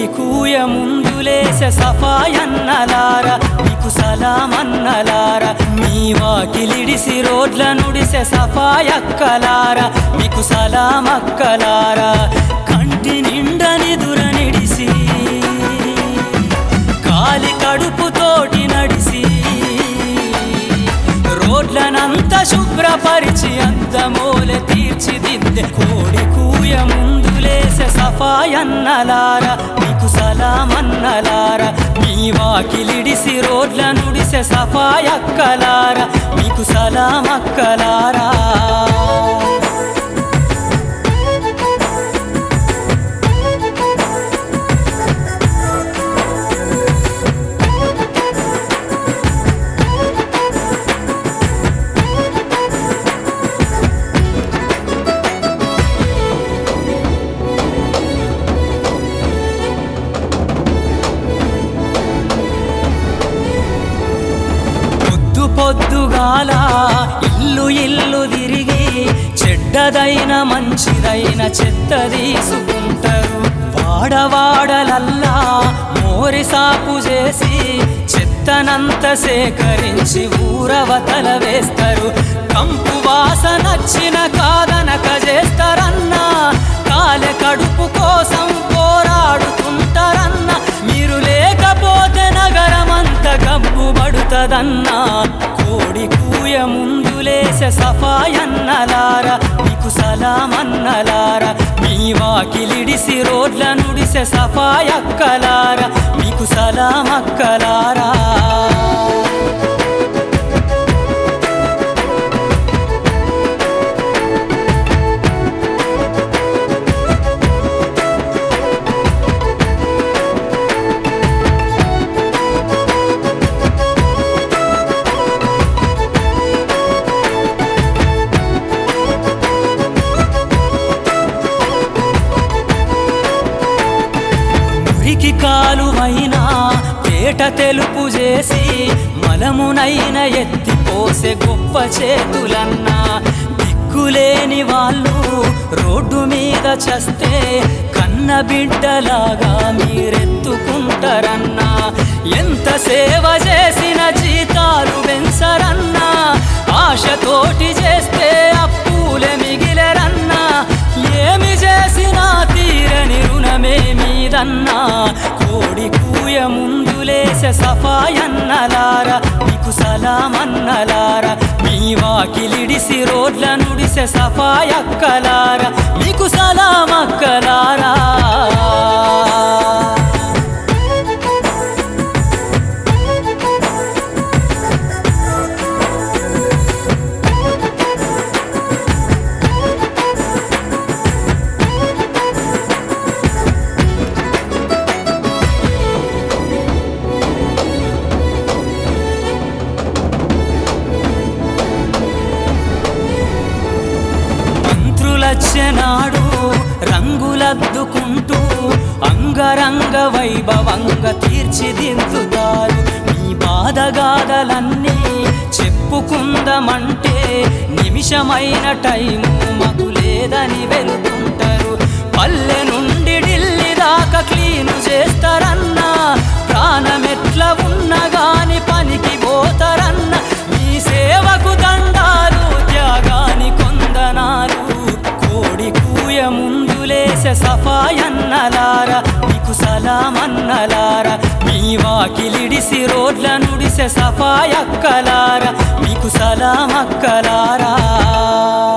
కూయ ముందులేసే సఫాయన్నలారా మీకు సలామన్నలారా మీ వాకిలిడిసి రోడ్ల నుడిసే సఫాయక్కలారా మీకు సలామక్కలారా కంటి నిండా నిదుర నిడిసి కాలి కడుపుతోటి నడిసి రోడ్లనంత శుభ్రపరిచి అందమూల తీర్చిదిద్దే కోడి కూయ ముందులేసే సఫాయన్నలారా మీకు సలామన్నలారా మీ వాకిలిడిసి రోడ్ల నుడిసే సఫాయక్కలారా మీకు సలామక్కలారా పొద్దుగాల ఇల్లు ఇల్లు తిరిగి చెడ్డదైన మంచిదైన చెత్త తీసుకుంటారు వాడవాడలల్లా మోరి సాపు చేసి చెత్తనంత సేకరించి ఊరవతల వేస్తారు కంపు వాసనచ్చిన కాదనక చేస్తారన్నా కాలె కడుపు కోసం పోరాడుతుంటారన్నా మీరు లేకపోతే నగరమంత గబ్బు పడుతదన్నా కోడి కూయ ముందులేసే సఫాయన్నలారా మీకు సలామన్నలారా మీ వాకిలిడిసి రోడ్ల నుడిసే సఫాయక్కలారా మీకు సలామక్కలారా కాలువైనా పేట తెలుపు చేసి మలమునైన ఎత్తిపోసే గొప్ప చేతులన్నా దిక్కులేని వాళ్ళు రోడ్డు మీద చస్తే కన్న బిడ్డలాగా మీరెత్తుకుంటారన్నా ఎంత సేవ చేసిన జీతాలు వెంసరన్నా ఆశతోటి చేస్తే అప్పులే మిగిలరన్నా ఏమి చేసినా తీరని రుణమే మీదన్నా కోడి కూయ ముందులేసే సఫాయన్నలారా మీకు సలామన్నలారా మీ వాకిలిడిసి రోడ్ల నుడిసే సఫాయక్కలారా మీకు సలామక్కలారా నాడు రంగులద్దుకుంటూ అంగరంగ వైభవంగా తీర్చిదిద్దుతారు మీ బాధగాథలన్నీ చెప్పుకుందామంటే నిమిషమైన టైము మాకు లేదని వెళుతుంటారు పల్లె నుండి ఢిల్లీ దాకా క్లీను చేస్తారన్నా ప్రాణమెట్లా ఉన్నా గాని పనికి పోతారన్నా మీ సేవకు దండాలు త్యాగాని కొందనాలు కోడి కూయ ముందులేసే సఫాయన్నలారా మీకు సలామన్నలారా మీ వాకిలిడిసి రోడ్ల నుడిసే సఫాయక్కలారా మీకు సలామక్కలారా